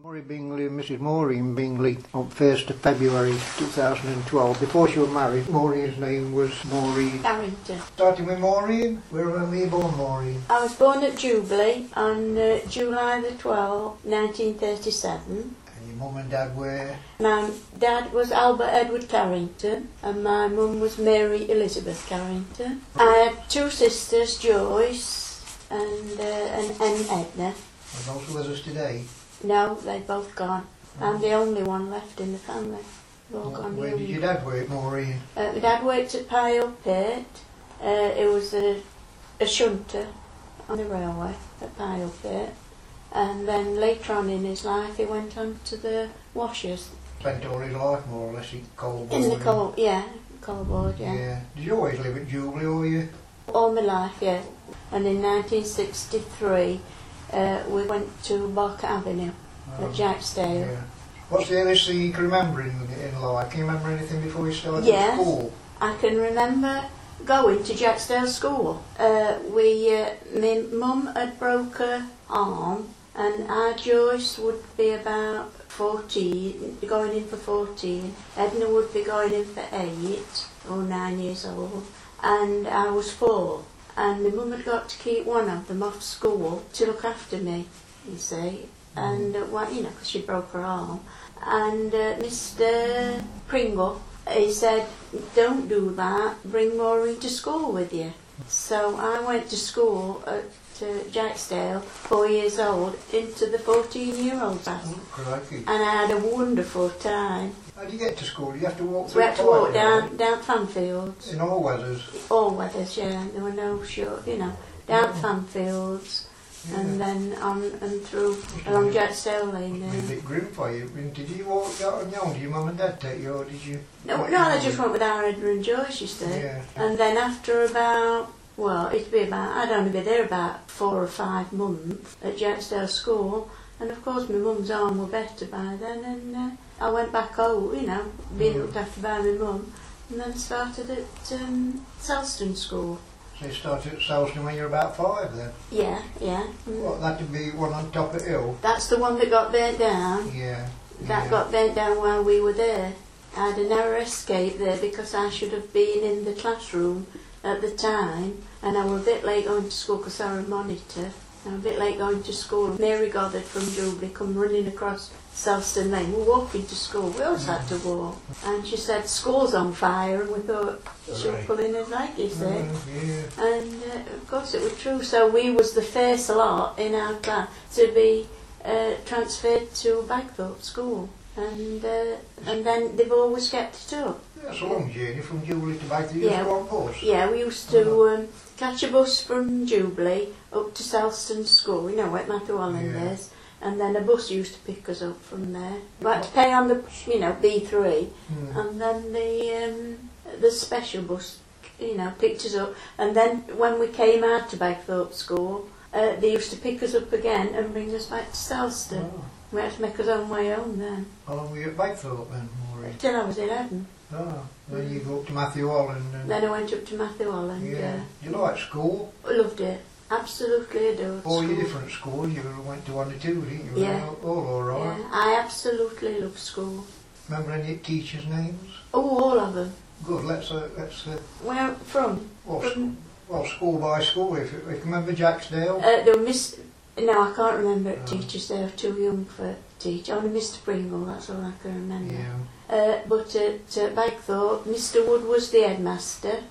Murray Bingley and Mrs Maureen Bingley on 1st of February 2012. Before she was married, Maureen's name was Maureen Carrington. Starting with Maureen, where were you born, Maureen? I was born at Jubilee on July the 12th, 1937. And your mum and dad were? My dad was Albert Edward Carrington and my mum was Mary Elizabeth Carrington. I had two sisters, Joyce and Edna. And those with us today? No, they've both gone. I'm the only one left in the family. They've all gone. Where did your dad work, Maureen? My dad worked at Pyle Pit. It was a shunter on the railway at Pyle Pit. And then later on in his life he went on to the washers. Spent all his life more or less in coal board. In the coal, yeah, coal board, yeah. Yeah. Did you always live at Jubilee, or you? All my life, yeah. And in 1963 we went to Barker Avenue at Jacksdale. Yeah. What's the earliest thing you can remember in life? Can you remember anything before you started school? I can remember going to Jacksdale School. My mum had broke her arm and our Joyce would be about 14, going in for 14. Edna would be going in for 8 or 9 years old. And I was 4. And my mum had got to keep one of them off school to look after me, you see. And, because she broke her arm. And Mr. Pringle, he said, don't do that, bring Maureen to school with you. So I went to school at Jacksdale, 4 years old, into the 14-year-old class. Crikey. And I had a wonderful time. How do you get to school? You have to walk through We had to walk down Fanfields. In all weathers? All weathers, yeah. There were no short, down Fanfields. Yeah. And then on and through along Jacksdale Lane. It was a bit grim for you. Did you walk out on your own? Did your mum and dad take you, or did you? No, I just went with our Edna and Joyce, you see. Yeah. And then after I'd only be there about 4 or 5 months at Jacksdale School. And of course my mum's arm were better by then, and I went back home, being looked after by my mum, and then started at Selston School. So you started at Selston when you were about 5 then? Yeah. What, that'd be one on top of hill? That's the one that got burnt down. Yeah. That got burnt down while we were there. I had a narrow escape there because I should have been in the classroom at the time, and I was a bit late going to school because I was a monitor. I was a bit late going to school. Mary Goddard from Jubilee come running across Selston Lane. We were walking to school. We always had to walk. And she said, school's on fire, and we thought she was pulling us leg, you see. Yeah. And of course it was true. So we was the first lot in our class to be transferred to Bagthorpe School. And then they've always kept it up. That's a long journey from Jubilee to Bagthorpe. You used to go on bus? Yeah, we used to catch a bus from Jubilee up to Selston School, at Matthew Holland is, and then a bus used to pick us up from there. We had to pay on the, B3, and then the special bus, picked us up, and then when we came out to Bagthorpe School, they used to pick us up again and bring us back to Selston. Oh. We had to make us own way home then. How long were you at Bagthorpe then, Maureen? Till I was 11. Oh, then you go up to Matthew Holland. Then I went up to Matthew Holland. Yeah. Did you like school? I loved it. Absolutely adored All school. your different schools, you went to 1 or 2, didn't you? Yeah. All right. Yeah, I absolutely loved school. Remember any teachers' names? Oh, all of them. Good. Let's. Where from? Well, school by school. If you remember Jacksdale. There were No, I can't remember teachers. They were too young for teach. Only Mr. Pringle. That's all I can remember. Yeah. But at Bagthorpe, Mr. Wood was the headmaster.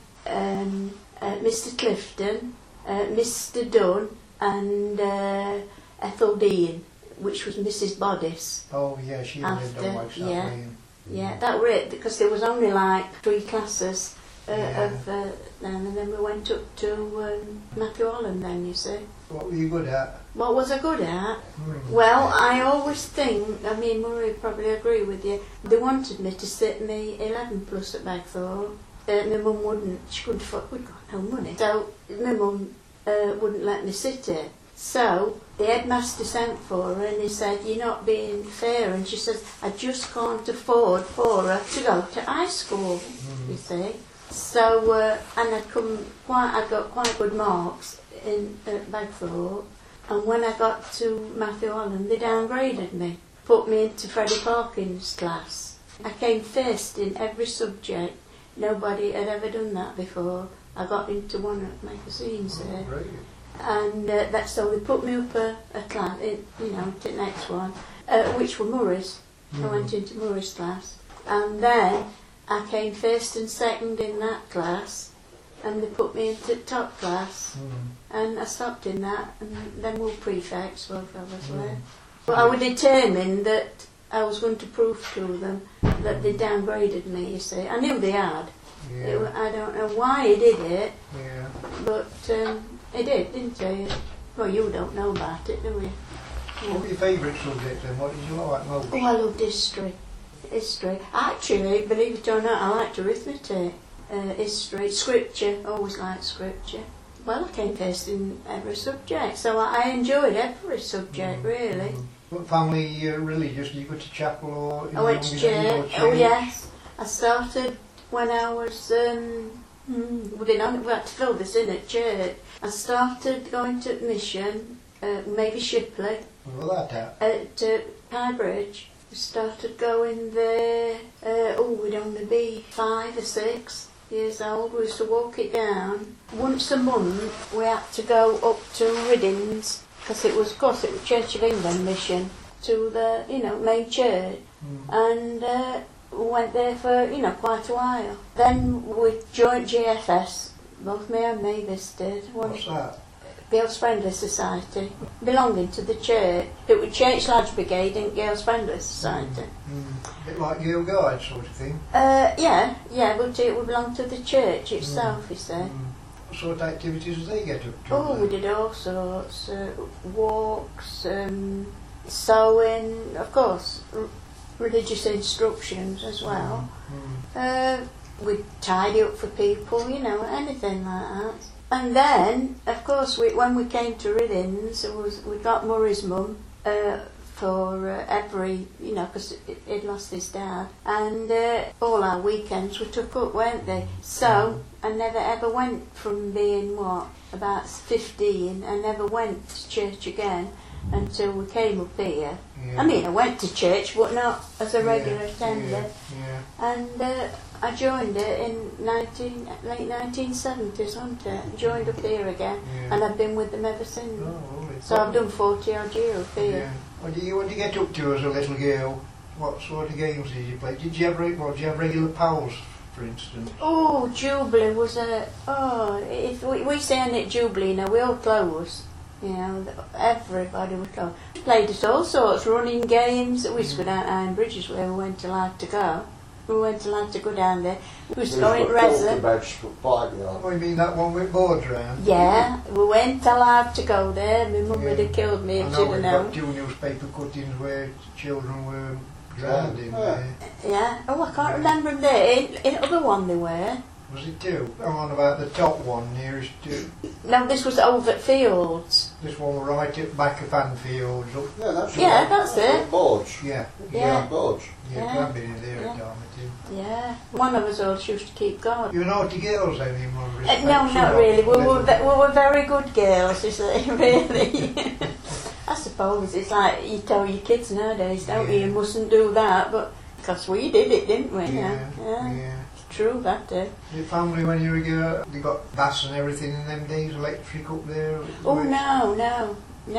Mr. Clifton, Mr. Dunn, and Ethel Dean, which was Mrs. Bodice. Oh yeah, she lived on West Lane. Yeah, that were it, because there was only like 3 classes of them, and then we went up to Matthew Holland then, you see. What were you good at? What was I good at? Well, I always think, Murray would probably agree with you, they wanted me to sit me 11 plus at Bagthorpe. My mum wouldn't, she couldn't afford, we'd got no money. So my mum wouldn't let me sit it. So the headmaster sent for her and he said, you're not being fair. And she says, I just can't afford for her to go to high school, you see. So, and I got quite good marks at Bagthorpe. And when I got to Matthew Holland, they downgraded me. put me into Freddie Parkins' class. I came first in every subject. Nobody had ever done that before. I got into one of the magazines there. Great. And so they put me up a class, to the next one, which were Murray's. I went into Murray's class. And then I came first and second in that class, and they put me into top class. And I stopped in that, and then we were prefects, both of us were. But I was determined that I was going to prove to them that they downgraded me, you see. I knew they had. Yeah. I don't know why he did it, Yeah. but he did, didn't he? Well, you don't know about it, do you? What were your favourite subject then? What did you like most? Oh, I loved history. History. Actually, believe it or not, I liked arithmetic. History, scripture, always liked scripture. Well, I came first in every subject, so I enjoyed every subject, really. What family religious? Did you go to chapel or? I went to church. Oh, yes. I started when I was, we had to fill this in at church. I started going to mission, maybe Shipley, What was that at High Bridge. We started going there, we'd only be 5 or 6 years old. We used to walk it down. Once a month we had to go up to Riddings, because it was Church of England mission, to the, main church. And we went there for, quite a while. Then we joined GFS, both me and Mavis did. What's that? Girls Friendly Society, belonging to the church. It was Church Lads Brigade and Girls Friendly Society. A bit like Girl Guide sort of thing? Yeah, but it would belong to the church itself, you see. What sort of activities did they get up to? Oh, we did all sorts, walks, sewing, of course, religious instructions as well. We'd tidy up for people, anything like that. And then, of course, when we came to Riddings, we got Murray's mum for every, because he'd lost his dad. And all our weekends were took up, weren't they? So I never ever went from being, about 15, I never went to church again until we came up here. Yeah. I mean, I went to church, but not as a regular attender. Yeah. And I joined it in late 1970s, wasn't it? Joined up here again, and I've been with them ever since. Oh, lovely. So I've done 40 odd years up here. Yeah. What did you get up to as a little girl? What sort of games did you play? Did you have regular pals, for instance? Oh, Jubilee was if we saying it Jubilee now, we all close. Everybody was close. We played at all sorts, running games. We used to go down Iron Bridges where we weren't allowed to go. We weren't allowed to go down there. We used to go in Reza. Oh, you mean that one with boards round? Yeah, we weren't allowed to go there. My mum would have killed me if she'd have we've known. got 2 newspaper cuttings where children were drowned in there. Yeah. Oh, I can't remember them there. In other one they were. Was it 2? I'm on about the top one nearest to... No, this was over at Fields. This one right at back of Fanfields. That's it. Boards. Yeah. Yeah. Boards. I've been in there a time or two. Yeah. One of us all used to keep guard. You were naughty girls anymore? No, not really. We were very good girls, you see, really. I suppose it's like you tell your kids nowadays, don't you? You mustn't do that, but because we did it, didn't we? Yeah. True, that did. Your family, when you were a girl, they got gas and everything in them days, electric up there? Oh, no,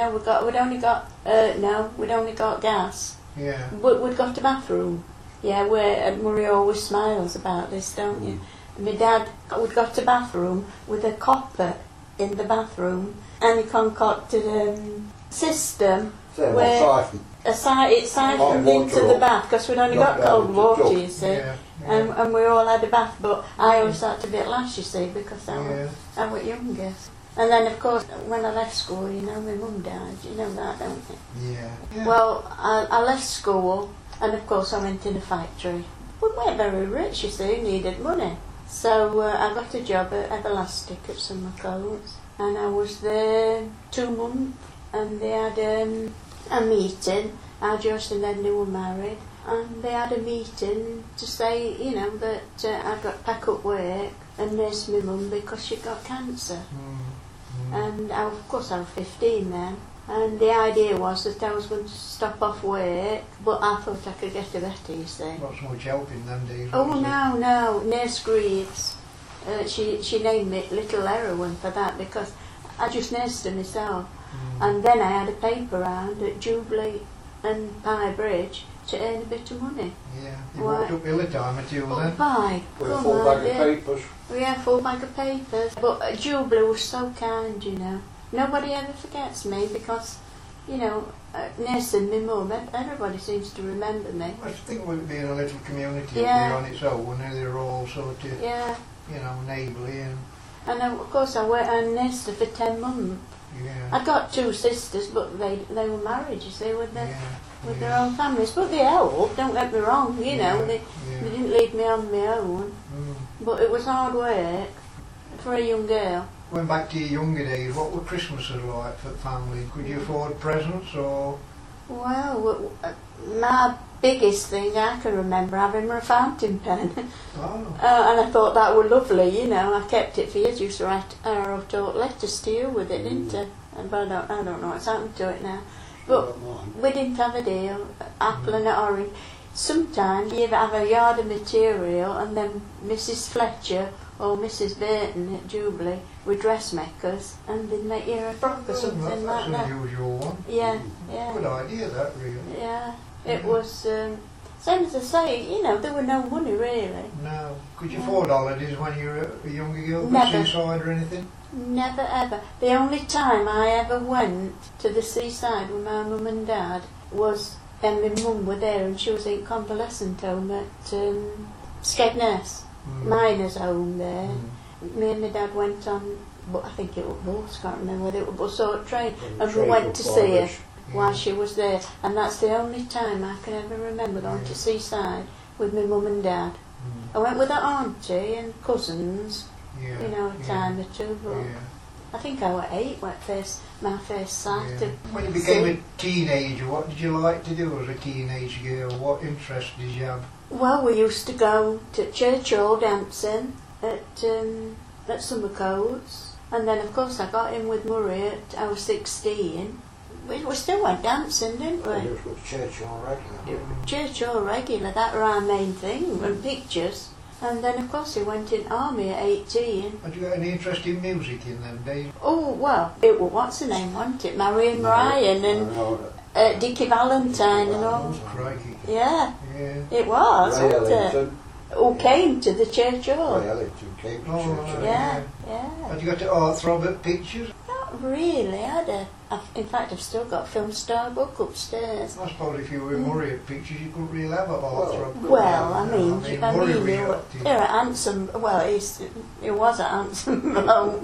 we'd only got gas. Yeah. But we'd got a bathroom. Yeah, where Murray always smiles about this, don't you? My dad, we'd got a bathroom with a copper in the bathroom, and he concocted a system where it siphoned into the bath, because we'd only got cold water, you see. Yeah. And we all had a bath, but I always had to be at last, you see, because I was youngest. And then, of course, when I left school, my mum died. You know that, don't you? Yeah. Well, I left school, and of course I went in a factory. We weren't very rich, you see, needed money. So I got a job at Everlastic at Summer Coats, and I was there 2 months, and they had a meeting. Our Joyce and Edna were married, and they had a meeting to say, that I'd got to pack up work and nurse my mum because she'd got cancer. And of course I was 15 then, And the idea was that I was going to stop off work, but I thought I could get a better, you see. Not so much help in them days. Oh, was it? no, Nurse Greaves. She named me Little Heroine for that because I just nursed her myself. And then I had a paper round at Jubilee and Pye Bridge to earn a bit of money. Yeah, you walked uphill a time or two Oh, then. by With a come full on, bag of dear. papers. Yeah, full bag of papers. But Jubilee was so kind, you know. Nobody ever forgets me because, you know, nursing my mum, everybody seems to remember me. I think with it being a little community Yeah. on its own, they're all sort of, Yeah. you know, neighbourly and, And of course I nursed her for 10 months. yeah. I got 2 sisters, but they were married, you see, with Yeah, their own families. But they helped, don't get me wrong, you know, they yeah. didn't leave me on my own. Mm. But it was hard work for a young girl. Going back to your younger days, what were Christmases like for the family? Could you afford presents or? Well, my biggest thing I can remember having was a fountain pen. Oh, And I thought that was lovely, you know. I kept it for years. Used to write, I wrote letters to you with it, didn't I? But I don't know what's happened to it now. But we didn't have a deal, apple and an orange. Sometimes you'd have a yard of material and then Mrs. Fletcher or Mrs. Burton at Jubilee were dressmakers and they'd make you a frock or something that's like an that. unusual one. Yeah, Good yeah, idea, that really. yeah. It was, same as I say, you know, there were no money really. No. Could you afford holidays when you were a younger girl? Never. Seaside or anything? Never ever. The only time I ever went to the seaside with my mum and dad was when my mum were there and she was in convalescent home at Skegness, miner's home there. Me and my dad went on, but I think it was bus, can't remember whether it was bus or train, and we went to see her while she was there. And that's the only time I can ever remember going to seaside with my mum and dad. I went with her auntie and cousins, Yeah. you know, a time or two, but Yeah. I think I was 8 when my first sight Yeah. of When you became sea. a teenager, what did you like to do as a teenage girl? What interest did you have? Well, we used to go to Church Hall dancing at Summercoats, and then of course I got in with Murray at I was 16. We still went dancing, didn't we? It was Churchill regular. Church Hall regular, that was our main thing, and pictures. And then of course he went in army at 18. Had you got any interest in music in them days? Oh, well, it was, what's her name, wasn't it? Marion Ryan and Dickie Valentine and all. Oh, crikey. Yeah, Yeah. it was, Ray wasn't it? Ellington. Who came to the Church Hall. Ray Ellington came to Oh, Churchill. Yeah, yeah. Had you got to Heartthrob at pictures? Not really. In fact, I've still got a film star book upstairs. I suppose if you were Murray at pictures, you couldn't really have a Heartthrob. Well, I mean, Murray was you're active. a handsome. Well, he was a handsome bloke.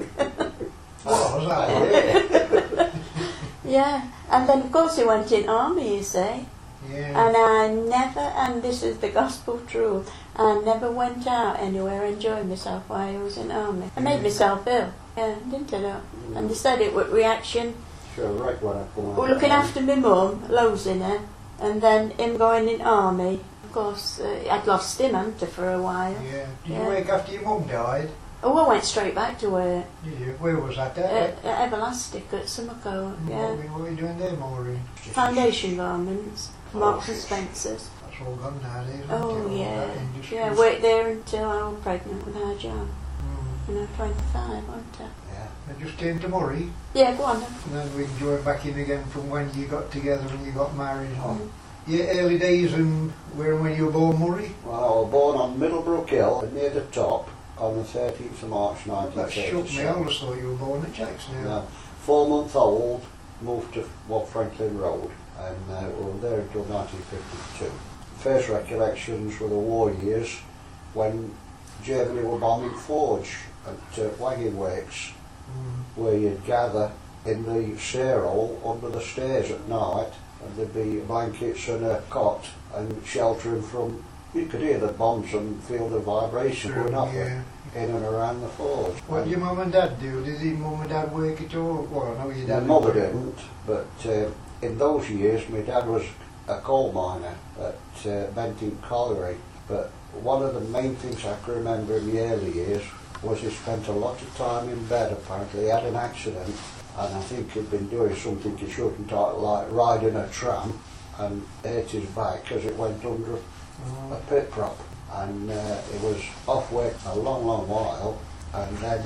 Was that? Yeah, and then of course he went in army. You see. Yeah. And I never, and this is the gospel truth, I never went out anywhere enjoying myself while I was in army. I made myself ill, yeah, didn't I? Though? And they said it was reaction. Sure, right when I come out. Well, looking after my mum, losing her, and then him going in army. Of course, I'd lost him, hadn't I, for a while. Yeah. Did Yeah. you work after your mum died? Oh, I went straight back to work Did you? Where was that at? at Everlastic at Summercoat, yeah. What were you doing there, Maureen? Foundation garments, Marks and Spencer's. That's all gone nowadays, isn't it? Oh, All yeah. that industry. Yeah, I worked there until I was pregnant with our John. Mm. You know, 25, wasn't I? Yeah. I just came to Murray, Yeah, go on then. and then we can join back in again from when you got together and you got married. Mm. Your early days and where and when you were born, Murray? Well, I was born on Middlebrook Hill, near the top, on the 13th of March That shook me. I 1937. always thought you were born at Jacksonville. Yeah. 4 months old, moved to Franklin Road, and we were there until 1952. First recollections were the war years when Germany were bombing Forge at wagon wakes, where you'd gather in the stair hole under the stairs at night, and there'd be blankets and a cot and sheltering from. You could hear the bombs and feel the vibration going off Yeah. in and around the forge. What did your mum and dad do? Did your mum and dad work at all? Well, I know your My dad mother didn't. didn't, but in those years my dad was a coal miner at Benting Colliery. But one of the main things I can remember in the early years was he spent a lot of time in bed apparently. He had an accident and I think he'd been doing something he shouldn't, like riding a tram, and hurt his back as it went under a pit prop, and he was off work a long, long while, and then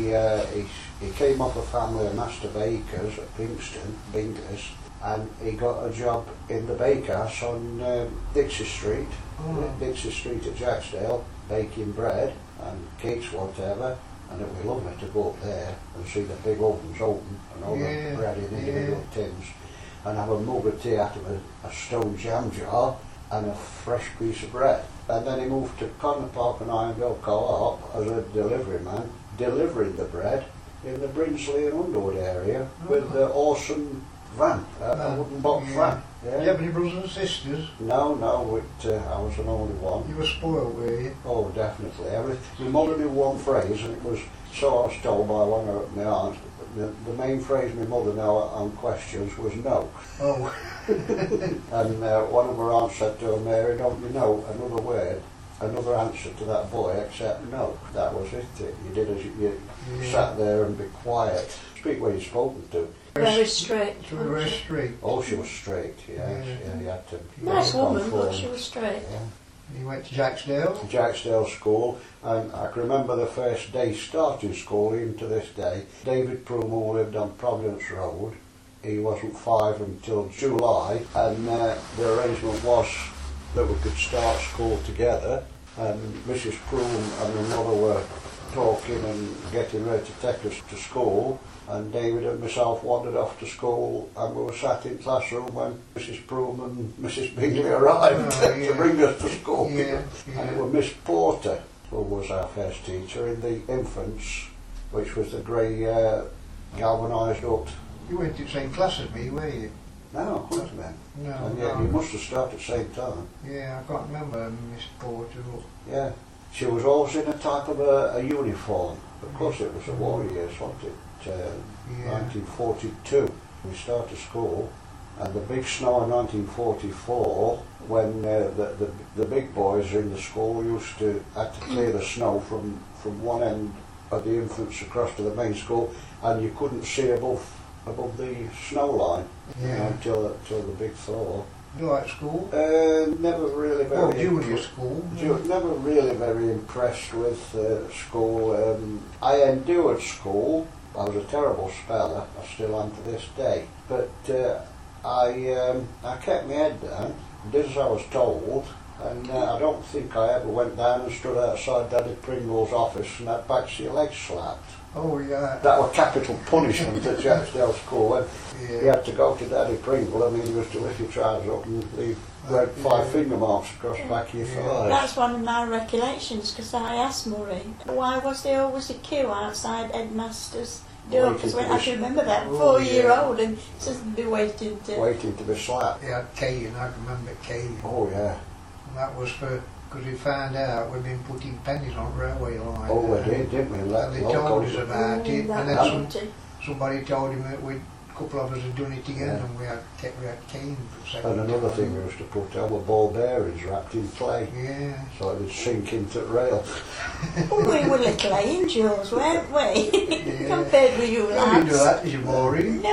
he came off a family of master bakers at Binglis, and he got a job in the bakehouse on Dixie Street, Dixie Street at Jacksdale, baking bread and cakes, whatever. And it would be lovely to go up there and see the big ovens open and all the bread in individual tins, and have a mug of tea out of a stone jam jar and a fresh piece of bread. And then he moved to Connor Park and Ironville Co-op as a delivery man, delivering the bread in the Brinsley and Underwood area with the awesome van, a wooden box van. Did you have any brothers and sisters? No, I was an only one. You were spoiled, were you? Oh, definitely. My mother knew one phrase, and it was, so I was told by one of my aunts, the main phrase my mother knew on questions was no. Oh. And one of her aunts said to her, Mary, don't you know another word, another answer to that boy except no? That was it. You did as you sat there and be quiet. Speak when you're spoken to. Very straight. She was very straight. Oh, she was straight, yes. Yeah, you had to. Nice woman, but conform. she was straight. Yeah. You went to Jacksdale? To Jacksdale School, and I can remember the first day starting school, even to this day. David Prumo lived on Providence Road. He wasn't 5 until July, and the arrangement was that we could start school together, and Mrs. Prumo and my mother were talking and getting ready to take us to school, and David and myself wandered off to school, and we were sat in classroom when Mrs. Prumo and Mrs. Bingley arrived to bring us to school. And it was Miss Porter who was our first teacher in the infants, which was the grey galvanised up. You went to the same class as me, were you? No, I wasn't then. No. And yet you must have started at the same time. Yeah, I can't remember Miss Porter. Yeah. She was always in a type of a uniform. Of course it was the war years, wasn't it? 1942. We started school, and the big snow in 1944, when the big boys in the school had to clear the snow from one end of the infants across to the main school, and you couldn't see above the snow line until the big thaw. You like school? Never really very. Junior school. Never really very impressed with school. I endured school. I was a terrible speller. I still am to this day. But I kept my head down, did as I was told, and I don't think I ever went down and stood outside Daddy Pringle's office and had backs of your legs slapped. Oh yeah. That was capital punishment at Jacksdale School. When you had to go to Daddy Pringle, I mean, he was to lift your trousers up and leave red 5 finger marks across the back of your thighs. That's one of my recollections, because I asked Murray, why was there always a queue outside Headmaster's door? Because I can remember that, 4-year-old, and just be waiting to be slapped. He had cane, I can remember cane. Oh yeah. And that was because we found out we'd been putting pennies on railway line. Oh, we did, didn't we? And they told us about it, and then it. somebody told him that a couple of us had done it again, and we had cane for a second. And another thing we used to put our ball bearings wrapped in clay, so it would sink into the rail. We were little angels, weren't we? Compared with you lads. Did you do that, did you, Maureen?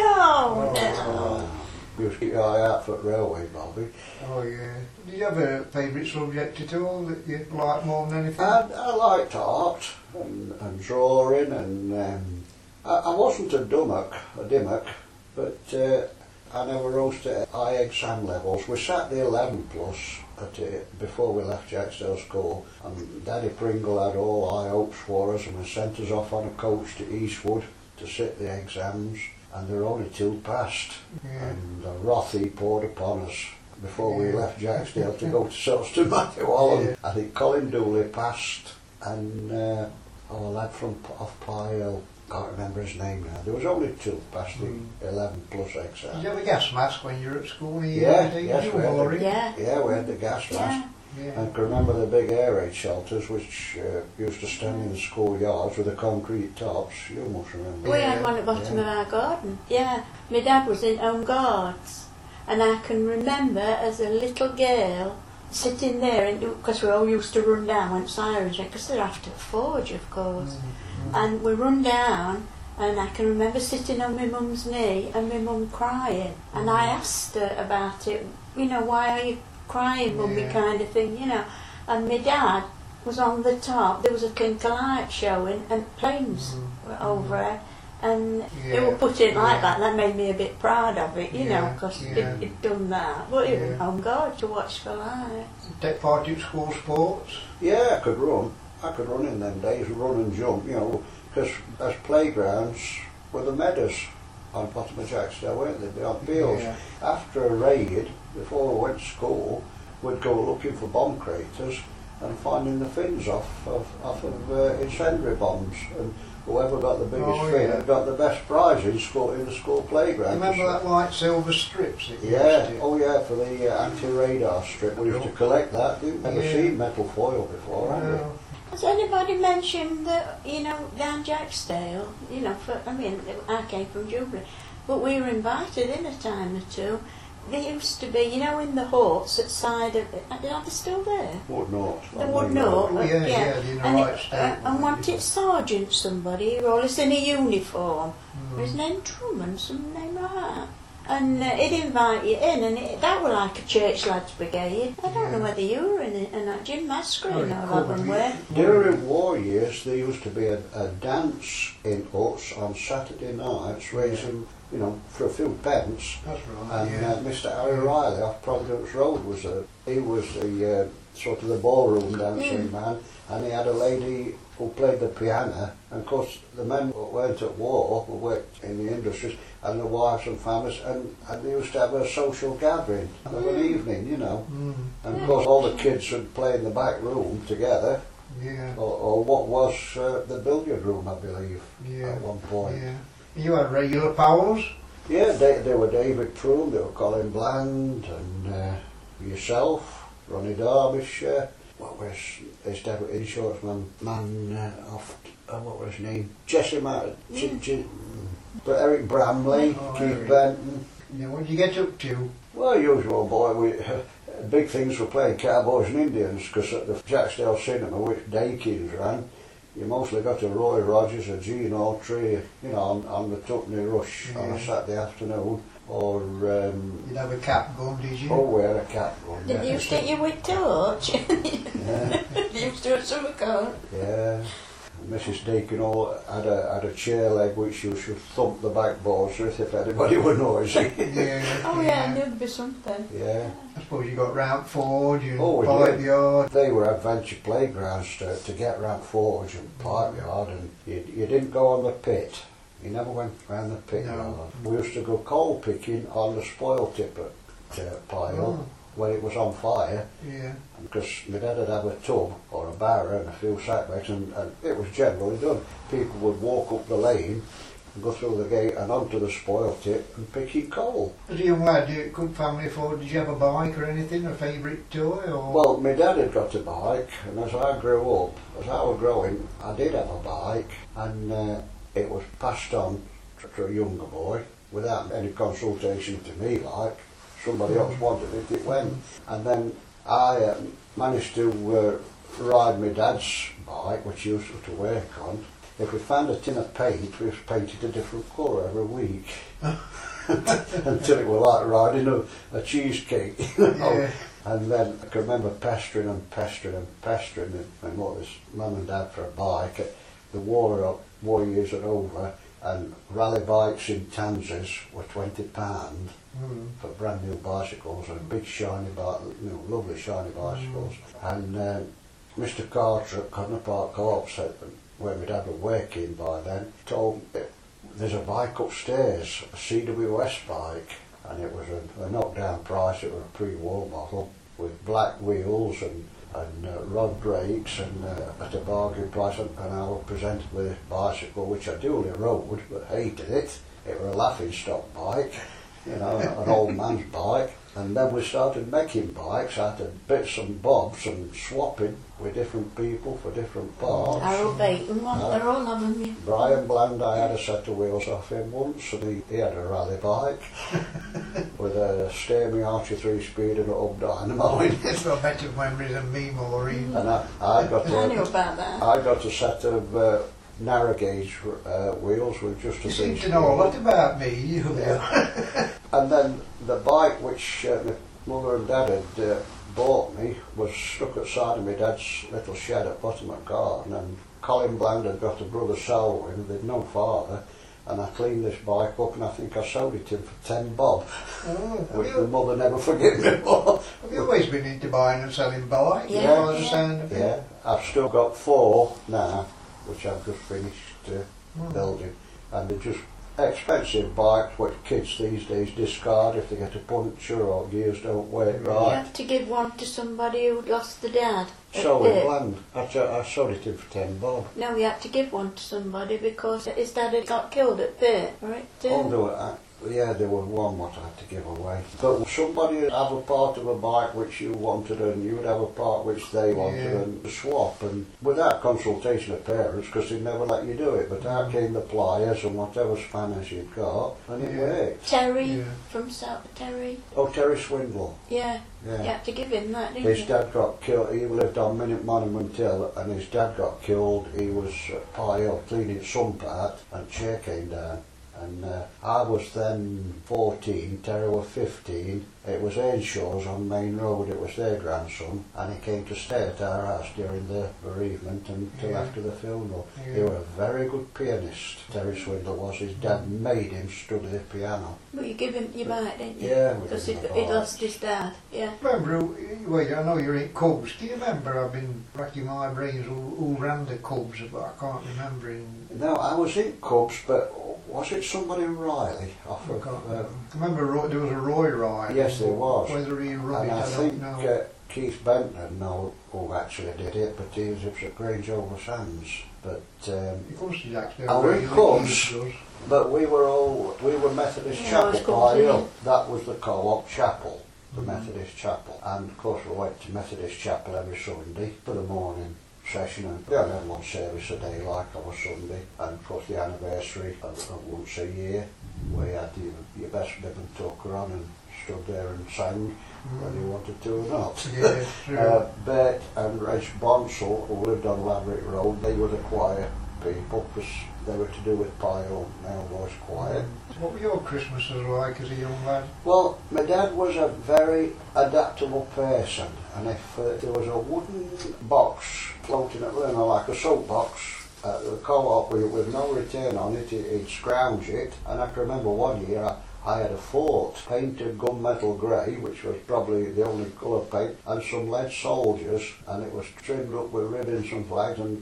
No. You used to keep your eye out for the railway, Bobby. Oh yeah. Did you have a favourite subject at all that you liked more than anything? I liked art and drawing, and I wasn't a dimmock, but I never rose to high exam levels. We sat the 11 plus before we left Jacksdale School, and Daddy Pringle had all high hopes for us, and sent us off on a coach to Eastwood to sit the exams, and there were only 2 passed, and the wrath he poured upon us before we left Jacksdale to go to Selston Matthew. I think Colin Dooley passed, and a lad from off Pyle, can't remember his name now. There was only 2 past the 11 plus exam. Did you have a gas mask when you were at school? Yes, we had the gas mask. Yeah. I can remember the big air raid shelters which used to stand in the schoolyards with the concrete tops. You must remember. We had one at the bottom of our garden. Yeah, my dad was in Home Guards, and I can remember as a little girl sitting there, and because we all used to run down when sirens went, because they're after the forge, of course. And we run down, And I can remember sitting on my mum's knee and my mum crying. And I asked her about it, you know, why are you crying, mummy, Yeah. kind of thing, you know. And my dad was on the top, there was a twinkle light showing and planes were overhead. And they were put in like that, and that made me a bit proud of it, you know, because it'd done that. But it was on God to watch the lights. Take part in school sports? Yeah, I could run. I could run in them days, run and jump, you know, because as playgrounds were the meadows on the bottom of Jacksdale, weren't they? Beyond fields. Yeah. After a raid, before we went to school, we'd go looking for bomb craters and finding the fins off of incendiary bombs. And whoever got the biggest fin had got the best prize in the school playground. Remember that white silver strips? Yeah, oh yeah, for the anti-radar strip. We used to collect that. We've never seen metal foil before, have we? Has anybody mentioned that, you know, down Jacksdale, you know, I came from Jubilee, but we were invited in a time or two. They used to be, you know, in the huts at side of it. Are they still there? Would not. They would not. Oh, yeah, in the right state. And wanted sergeant somebody, or always in a uniform. His name Truman, some name like that. And he'd invite you in, and that were like a church lads brigade. I don't know whether you were in it, and that Jim Mascreen or all of them were. During war years, there used to be a dance in huts on Saturday nights, raising, you know, for a few pence. That's right. And Mr. Harry Riley off Providence Road was there. He was the sort of the ballroom dancing man, and he had a lady who played the piano. And of course, the men who weren't at war, who worked in the industries, and the wives and families, and they used to have a social gathering of an evening, you know. And of course, all the kids would play in the back room together. Yeah. Or what was the billiard room, I believe, at one point. Yeah. You had regular pals? Yeah, they were David Proom, they were Colin Bland, and yourself, Ronnie Derbyshire. What was his deputy insurance man what was his name? Jesse Martin. Eric Bramley, Keith Eric. Benton. Yeah, what did you get up to? Well, usual boy, big things were playing Cowboys and Indians, because at the Jacksdale Cinema, which Dakins ran, you mostly got a Roy Rogers, a Gene Autry, you know, on the Tupney Rush on a Saturday afternoon, or... You'd have a cap gun, did you? Oh, we had a cap gun. Did you stick you with torch? Yeah. You used to have some cone. Yeah. Mrs. Deacon had a chair leg which you should thump the backboards with if anybody were noisy. Oh yeah, there'd be something. Yeah. I suppose you got round Forge and Oh, we Pipe did. Yard. They were adventure playgrounds to get round Forge and Pipe Yard, and you didn't go on the pit. You never went round the pit yard. We used to go coal picking on the spoil tipper pile when it was on fire. Yeah. Because my dad would have a tub or a barrow and a few sack bags, and it was generally done. People would walk up the lane and go through the gate and onto the spoil tip and picking coal. As a young lad, good family afford, did you have a bike or anything, a favourite toy? Or? Well, my dad had got a bike, and as I grew up, as I was growing, I did have a bike, and it was passed on to a younger boy without any consultation to me, like. Somebody else wanted it went. And then I managed to ride my dad's bike, which he used to work on. If we found a tin of paint, we painted a different colour every week. Until it was like riding a cheesecake. You know? Yeah. And then I can remember pestering my mother's mum and dad for a bike. The war years are over, and rally bikes in Tanzas were £20 for brand new bicycles, and big shiny, lovely shiny bicycles. And Mr. Carter at Connor Park Co-op said, where my dad was working by then, told me, there's a bike upstairs, a CWS bike, and it was a knockdown price. It was a pre-war model with black wheels and rod brakes, and at a bargain price, and I was presented with this bicycle, which I duly rode but hated it. It was a laughing stock bike, you know, an old man's bike. And then we started making bikes out of bits and bobs and swapping with different people for different parts. Harold Baton, they're all of them. Yeah. Brian Bland, I had a set of wheels off him once, and he had a rally bike with a Stamy Archer 3-speed and a hub dynamo in it. It's got better memories than me, Maureen. And I I knew about that. got a set of narrow gauge wheels with just a You seem big to know a lot scale. about me, you do. And then the bike which my mother and dad had bought me was stuck at the side of my dad's little shed at Bottom Garden, and Colin Bland had got a brother Selwyn, they'd no father, and I cleaned this bike up and I think I sold it to him for 10 bob, which my mother never forgave me for. Have you always been into buying and selling bikes? Yeah, By the sound of it? Yeah, I've still got 4 now, which I've just finished building, and they're just expensive bikes which kids these days discard if they get a puncture or gears don't work You right. have to give one to somebody who'd lost the dad. So in Bland, I sold it to him for 10 bob. No, you had to give one to somebody because his dad had got killed at Pitt, right? Yeah, there was one what I had to give away. But somebody would have a part of a bike which you wanted and you would have a part which they wanted and swap, and without consultation of parents, because they'd never let you do it, but out came the pliers and whatever spanners you'd got, and it worked. Terry from South Terry. Oh, Terry Swindle. Yeah. You Yeah. had to give him that, didn't His you? dad got killed, he lived on Monument Hill, and his dad got killed. He was at Pie Hill cleaning some part, and chair came down. And I was then 14, Terry was 15. It was Earnshaw's on Main Road, it was their grandson, and he came to stay at our house during the bereavement until after the funeral. He was a very good pianist, Terry Swindle was. His dad made him study the piano. But you give him your bike, didn't you? Yeah, we Because gave him he the lost his dad. Yeah. Remember, wait, I know you're in Cubs. Do you remember? I've been racking my brains who ran the Cubs, but I can't remember. No, I was in Cubs, but was it somebody Riley? I remember there was a Roy Ride. Yes, there was. Whether he run And it, I I think don't know. Keith Benton, no, who actually did it, but he was at Grange over Sands. But Of course, he's actually I very went good, Cubs. he does. But we were Methodist Yeah, Chapel, I was called Pie Hill. too. That was the co-op chapel, the Methodist Chapel. And of course we went to Methodist Chapel every Sunday for the morning session, and we only had one service a day like on a Sunday, and of course the anniversary of once a year we had your best bib and tucker on and stood there and sang whether you wanted to or not. Yeah, true. Bert and Reg Bonsall, who lived on Laverick Road, they were the choir people because they were to do with Pie Hill, Male Voice Choir. What were your Christmases like as a young lad? Well, my dad was a very adaptable person, and if there was a wooden box floating at Lerner, like a soap box at the co-op with no return on it, he'd scrounge it. And I can remember one year I had a fort painted gunmetal grey, which was probably the only colour paint, and some lead soldiers, and it was trimmed up with ribbons and flags, and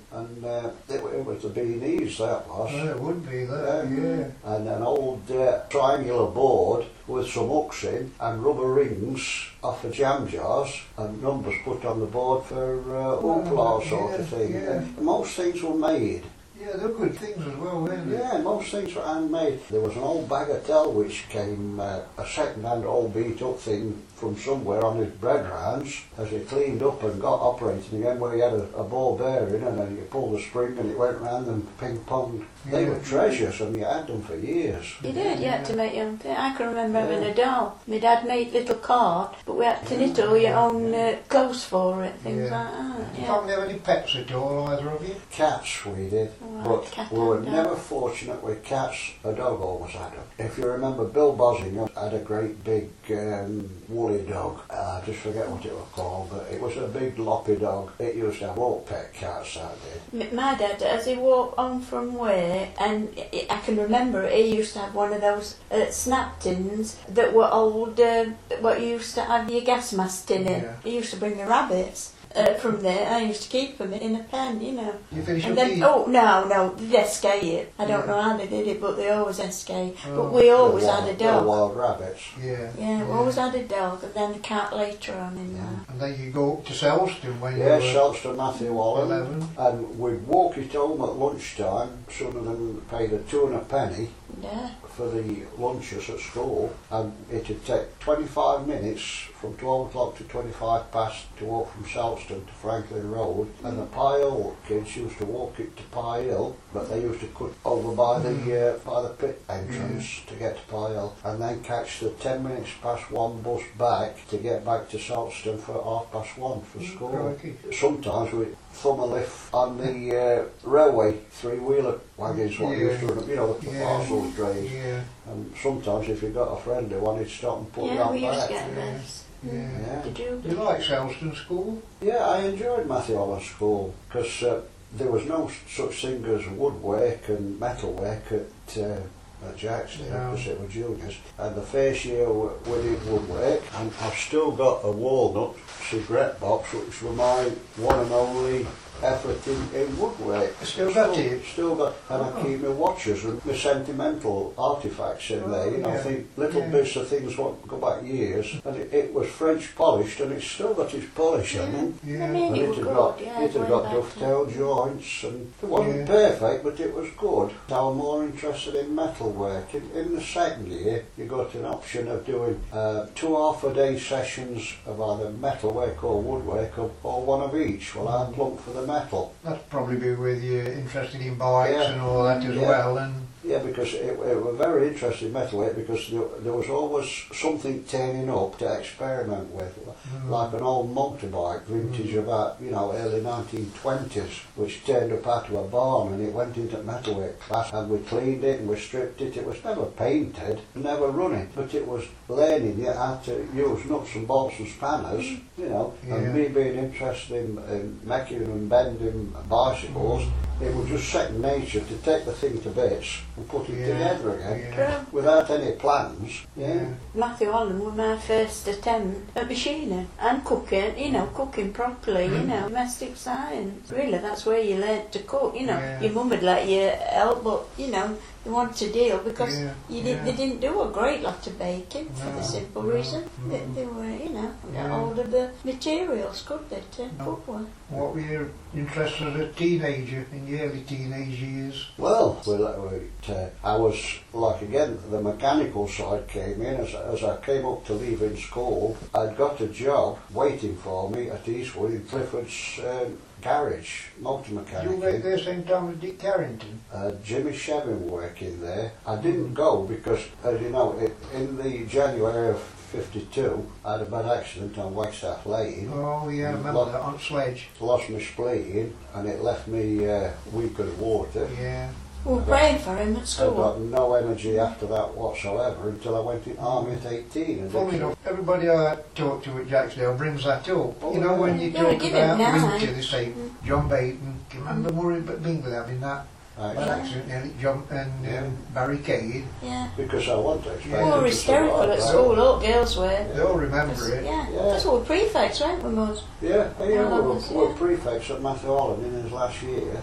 it was the Beanies, that was. Well, it would be that, yeah. And an old triangular board with some hooks in and rubber rings off the jam jars and numbers put on the board for hoopla sort of thing. Yeah. Most things were made. Yeah, they're good things as well, weren't they? Yeah, most things were handmade. There was an old bagatelle which came, a second-hand old beat-up thing from somewhere on his bread rounds, as he cleaned up and got operating again, where he had a ball bearing and then you pulled the spring and it went round and ping-ponged. They were treasures and you had them for years. You did, you had to make your own thing. I can remember having a doll. My dad made little cart, but we had to knit all your own clothes for it, things like that. You Yeah. can't have any pets at all, either of you? Cats we did, Right, but cat we were and dog. never fortunate with cats. A dog always had them. If you remember, Bill Bossingham had a great big woolly dog. I just forget what it was called, but it was a big loppy dog. It used to have all pet cats, that did. My dad, as he walked home from work, and I can remember he used to have one of those snap tins that were old, what you used to have your gas mask in it. Yeah. He used to bring the rabbits from there. I used to keep them in a pen, you know. You finish And your then, tea? no, they'd escape. I don't Yeah. know how they did it, but they always escape. Oh. But we always The had a wild- the dog. wild rabbits. Yeah. Yeah, we always had a dog, and then a cat later on in there. And then you go up to Selston when Yeah, you were Selston Matthew Wallen. 11. And we'd walk it home at lunchtime, some of them paid a 2 and a penny, Yeah. for the lunches at school, and it'd take 25 minutes from 12 o'clock to 25 past to walk from Salston to Franklin Road, and the Pye Hill kids used to walk it to Pye Hill, but they used to cut over by the pit entrance to get to Pye Hill, and then catch the 10 minutes past 1 bus back to get back to Salston for 1:30 for school. Crikey. Sometimes we thumb a lift on the railway 3-wheeler wagons, what used to run, you know, the parcels drays. Yeah. And sometimes if you got a friend who wanted to stop and put you Yeah, on we used to back. get those. Yeah. Did you? You like Selston School? Yeah, I enjoyed Matthew Holland School because there was no such thing as woodwork and metalwork at Jacksdale, No. because it were juniors. And the first year we did woodwork, and I've still got a walnut cigarette box, which was my one and only effort in woodwork. Still got it? Still got, and I Oh. keep my watches and my sentimental artefacts in there, you know, yeah. I think little Yeah. bits of things what go back years, and it was French polished, and it's still got its polish on it. Yeah. I mean, And it it was had good, got, yeah. it had going got back dovetail joints, and it wasn't Yeah. perfect, but it was good. I was more interested in metalwork. In the second year, you got an option of doing 2 half-a-day sessions of either metalwork or woodwork, or one of each. Well, I plumped for the metal. That'd probably be with you interested in bikes Yeah. and all that as Yeah. well. And Yeah, because it was very interesting metalwork, because there was always something turning up to experiment with, like an old motorbike, vintage about, you know, early 1920s, which turned up out of a barn, and it went into metalwork class, and we cleaned it and we stripped it. It was never painted, never running, but it was learning you how to use nuts and bolts and spanners, you know, Yeah. and me being interested in making and bending bicycles, it was just second nature to take the thing to bits and put it Yeah. together again Yeah. without any plans. Yeah. Matthew Holland was my first attempt at machining and cooking, you know, cooking properly, you know, domestic science. Really, that's where you learnt to cook, you know. Yeah. Your mum would let you help, but, you know, you wanted to deal because Yeah, they didn't do a great lot of baking for No, the simple no, reason no. they were, you know, Yeah. hold of the materials, could they, to No. cook with. what were your interests as a teenager, in your early teenage years? Well, I was, like again, the mechanical side came in. As I came up to leaving school, I'd got a job waiting for me at Eastwood in Clifford's garage, motor You worked mechanic. there same time as Dick Carrington? Jimmy Shevin working there. I didn't go because, as you know, in the January of 52, I had a bad accident on Wagstaff Lane. Oh yeah, I remember that, on Sledge. Lost my spleen, and it left me weak as water. Yeah. We were praying for him at I school. got no energy after that whatsoever until I went in army at 18. And Funny enough, everybody I talk to at Jacksdale brings that up. Oh, You know, when you yeah, we talk give it about now. winter, they say John Baton. Can you remember Murray Bingley having that bad Actually, accident nearly jumped and Yeah. barricade? Yeah. because I want to explain We it were to hysterical survive, at right? school, all girls were. They all remember it. Yeah, Yeah. that's all prefects, weren't we, Mud? Yeah, Well, that we was- were yeah. prefects at Matthew Holland in his last year.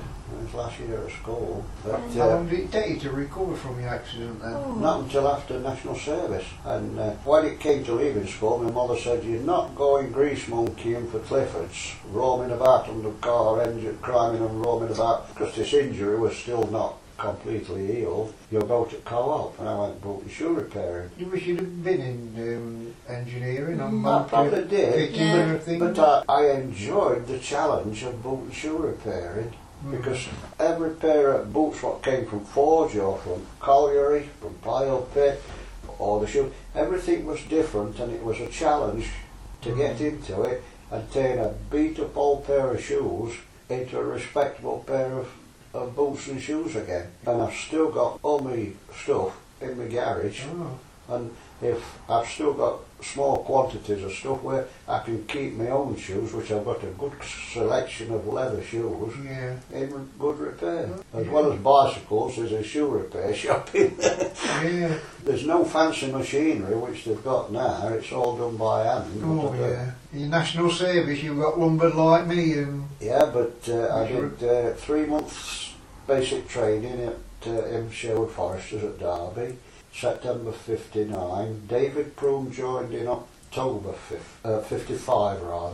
At school. But How long did it take you to recover from your accident then? Oh. not until after national service. And when it came to leaving school, my mother said, "You're not going grease monkeying for Clifford's, roaming about on the car engine, climbing and roaming about, because this injury was still not completely healed. You'll go to co-op." And I went boot and shoe repairing. You wish you'd have been in engineering on Mm. I motor probably did, fitting Yeah. and everything. but I enjoyed the challenge of boot and shoe repairing. Because every pair of boots what came from Forge or from colliery, from Pile Pit, or the shoe, everything was different, and it was a challenge to get into it and turn a beat up old pair of shoes into a respectable pair of boots and shoes again. And I've still got all my stuff in my garage, Oh. and if I've still got small quantities of stuff where I can keep my own shoes, which I've got a good selection of leather shoes, Yeah. in good repair. As well as bicycles, there's a shoe repair shop in there. Yeah. There's no fancy machinery which they've got now, it's all done by hand. Oh yeah. In national service you got lumbered like me and Yeah, but I Sure. did 3 months basic training at Sherwood Foresters at Derby, September 59. David Proom joined in October 55 rather.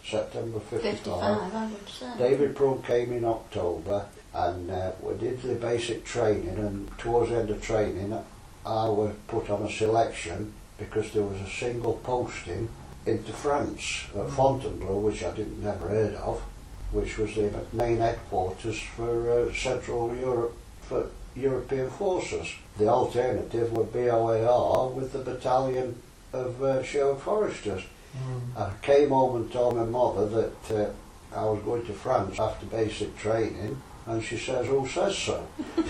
September 55, 55. I would say. David Prum came in October, and we did the basic training, and towards the end of training I was put on a selection because there was a single posting into France at Fontainebleau, which I didn't never heard of, which was the main headquarters for Central Europe for European forces. The alternative would be OAR with the battalion of Sherwood Foresters. I came home and told my mother that I was going to France after basic training, and she says, "Who says so?"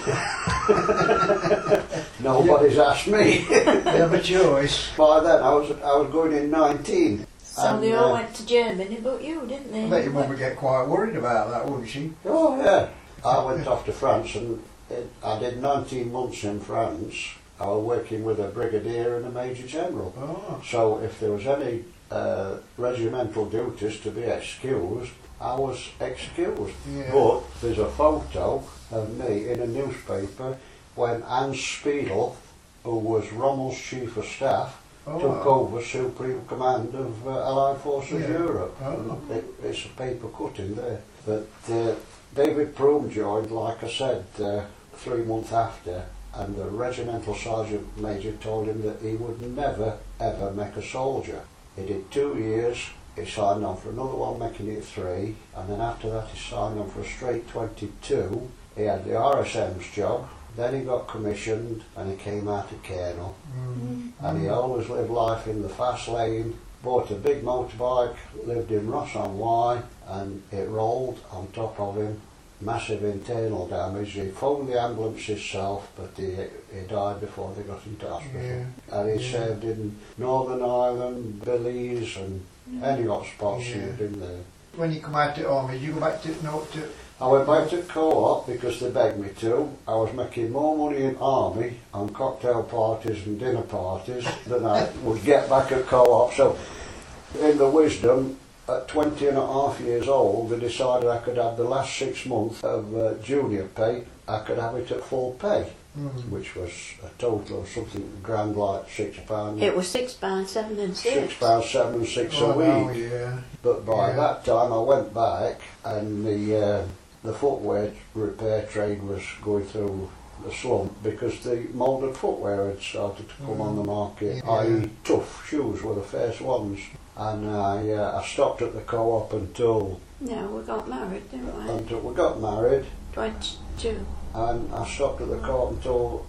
Nobody's asked me. You have a choice. By then I was going in 19. So and, they all went to Germany, but you didn't they? I bet your mum would get quite worried about that, wouldn't she? Oh yeah. I went off to France, and I did 19 months in France. I was working with a brigadier and a major general. Oh. So if there was any regimental duties to be excused, I was excused. Yeah. But there's a photo of me in a newspaper when Hans Spiedel, who was Rommel's chief of staff, took over Supreme Command of Allied Forces Europe. Oh. It's a paper cutting there. But David Prum joined, like I said, 3 months after, and the regimental sergeant major told him that he would never ever make a soldier. He did 2 years, he signed on for another one, making it 3, and then after that he signed on for a straight 22. He had the RSM's job, then he got commissioned and he came out of Colonel. And he always lived life in the fast lane, bought a big motorbike, lived in Ross-on-Wye, and it rolled on top of him. Massive internal damage. He phoned the ambulance himself, but he died before they got into hospital. Yeah. And he served in Northern Ireland, Belize, and any hot spots Yeah. he'd been there. When you come out to army, did you go back to I went back to Co-op because they begged me to. I was making more money in army on cocktail parties and dinner parties than I would get back at Co-op. So in the wisdom, at 20 and a half years old, they decided I could have the last 6 months of junior pay, I could have it at full pay, which was a total of something grand like £6. It was £6, 7 and 6. £6, 7 and 6 a week. Oh, yeah. But by Yeah. that time I went back, and the footwear repair trade was going through the slump because the moulded footwear had started to come on the market, Yeah. i.e. tough shoes were the first ones. And I stopped at the Co-op until No, we got married, didn't we? we got married, 22. and I stopped at the Co-op until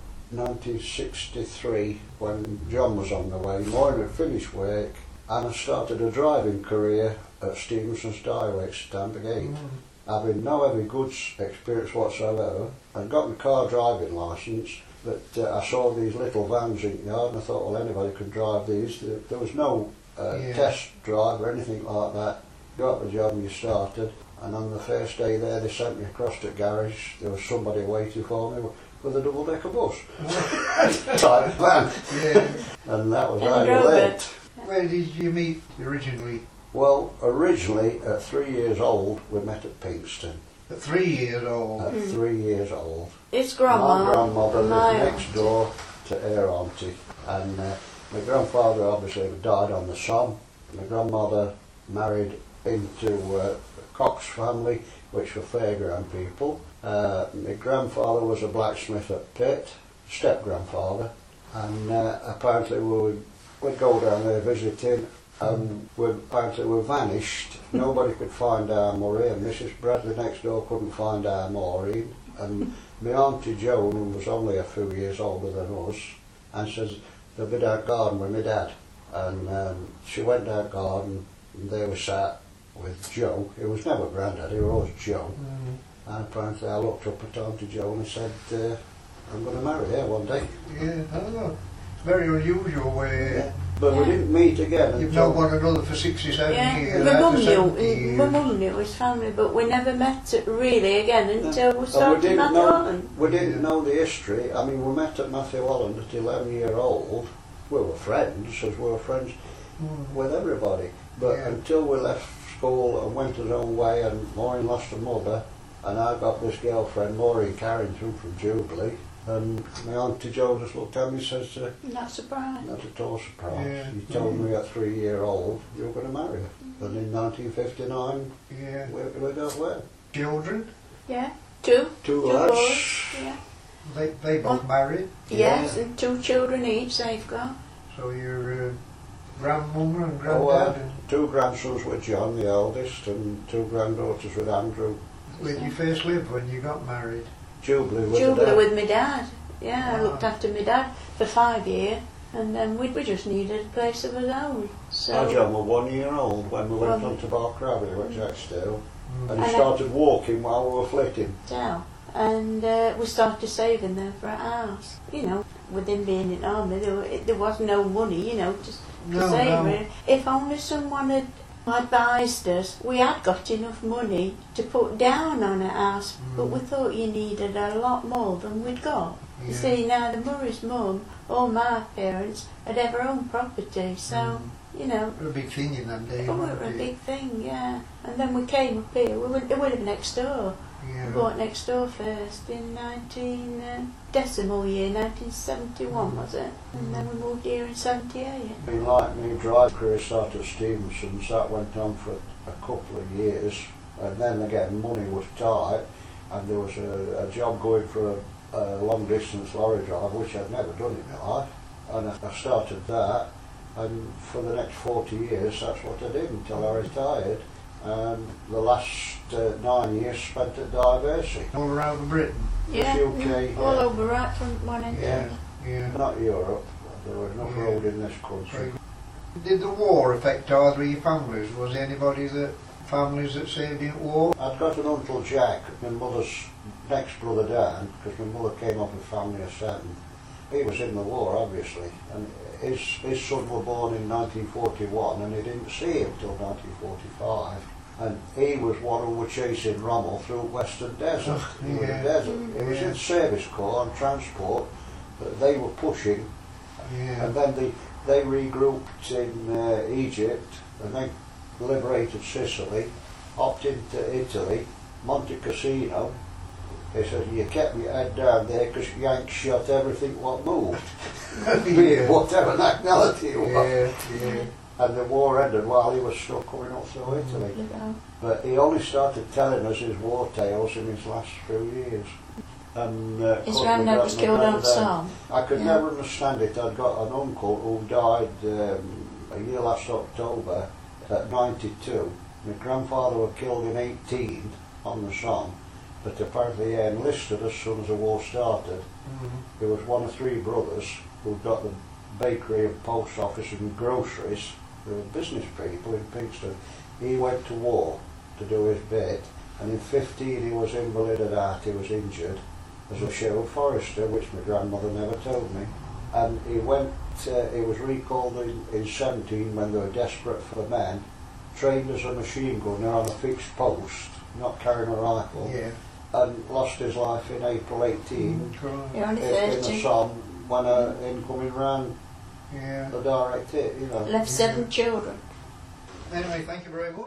1963 when John was on the way. Maureen had finished work, and I started a driving career at Stevenson's Dye Works, Stamford Gate. Having no heavy goods experience whatsoever, and got my car driving licence, but I saw these little vans in the yard and I thought, well, anybody could drive these. There was no test drive or anything like that. Got the job and you started, and on the first day there they sent me across to the garage. There was somebody waiting for me with a double-decker bus type van. Yeah. And that was And how you drove lived. Where did you meet originally? Well, originally at 3 years old we met at Pinkston. At 3 years old. At 3 years old. His grandma. My grandmother my lived next auntie. door to her auntie, and my grandfather obviously died on the Somme. My grandmother married into the Cox family, which were fairground people. My grandfather was a blacksmith at Pitt, step-grandfather, and apparently we'd go down there visiting, and apparently we vanished. Nobody could find our Maureen. Mrs. Bradley next door couldn't find our Maureen, and my auntie Joan, who was only a few years older than us, and says they'll be down garden with my dad. And she went down garden, and there we sat with Joe. He was never Grandad, he was always Joe. And apparently I looked up at Auntie Joe and said, I'm going to marry her one day. Yeah. Oh, very unusual where But we didn't meet again you've until known one another for 67 Yeah, years. my mum after 70 knew. years. My mum knew his family, but we never met really again until we And started Matthew Holland. we didn't know the history. I mean, we met at Matthew Holland at 11-year-old. We were friends, as we were friends with everybody. But Yeah. until we left school and went his own way, and Maureen lost her mother, and I got this girlfriend, Maureen Carrington from Jubilee, And my Auntie Jo just looked at me and says, Not surprised. not at all surprised. Yeah. You told me at 3-year-old you were going to marry her. And in 1959, Yeah. we got wed. Children? Yeah. Two. Two boys. lads. Yeah. They both married. Yes, and 2 children each they've got. So your grandmother and Oh, granddad. And 2 grandsons with John, the eldest, and 2 granddaughters with Andrew. where did you first live when you got married? Jubilee with Jubilee the dad. with my dad. Yeah, I Wow. looked after my dad for 5 years, and then we just needed a place of our own. So Our John was 1 year old when we went Well, on to Barcravy at Jackstone, and And he I- started walking while we were flitting. so, and we started saving there for a house. You know, with him being in army, there was no money. You know, just to No, save no. it. If only someone had advised us, we had got enough money to put down on a house, but we thought you needed a lot more than we'd got. You Yeah. see, now the Murray's mum, or my parents, had ever owned property, so, you know, It was a big thing in them days, it was wasn't a it? big thing, yeah. And then we came up here, we lived next door. Yeah. We bought next door first in 1971 was it? And then we moved here in 78. I mean, like me, drive career started at Stevenson's, that went on for a couple of years, and then again money was tight, and there was a job going for a long distance lorry drive, which I'd never done in my life, and I started that, and for the next 40 years that's what I did until I retired, and the last 9 years spent at Diversey. All around Britain. Yeah, UK, all yeah. over right from one end to the Yeah. other. Yeah. Not Europe, there was enough Yeah. road in this country. Did the war affect either of your families? Was there anybody families that served in war? I'd got an Uncle Jack, my mother's next brother down, because my mother came up with family of 7. He was in the war, obviously, and his son was born in 1941, and he didn't see him till 1945. And he was one who was chasing Rommel through Western Desert. He was Yeah. in the desert. He was Yeah. in Service Corps on transport, but they were pushing, Yeah. and then they regrouped in Egypt, and they liberated Sicily, hopped into Italy, Monte Cassino. They said, you kept your head down there because Yanks shot everything what moved, be it whatever nationality it was. Yeah, yeah. And the war ended while he was still coming up through Italy. You know. But he only started telling us his war tales in his last few years. And, of His course, granddad my was killed granddad on then- Somme. I could Yeah. never understand it. I'd got an uncle who died a year last October at 92. My grandfather was killed in 18 on the Somme, but apparently he enlisted as soon as the war started. He was one of 3 brothers who got the bakery and post office and groceries. They were business people in Pinkston. He went to war to do his bit, and in 15 he was invalided out, he was injured as a Sherwood Forester, which my grandmother never told me. And he went, he was recalled in 17 when they were desperate for men, trained as a machine gunner on a fixed post, not carrying a rifle, Yeah. and lost his life in April 18 You're only in the 30. Somme when an incoming round Yeah. the direct hit, you know. Left 7 children. Anyway, thank you very much.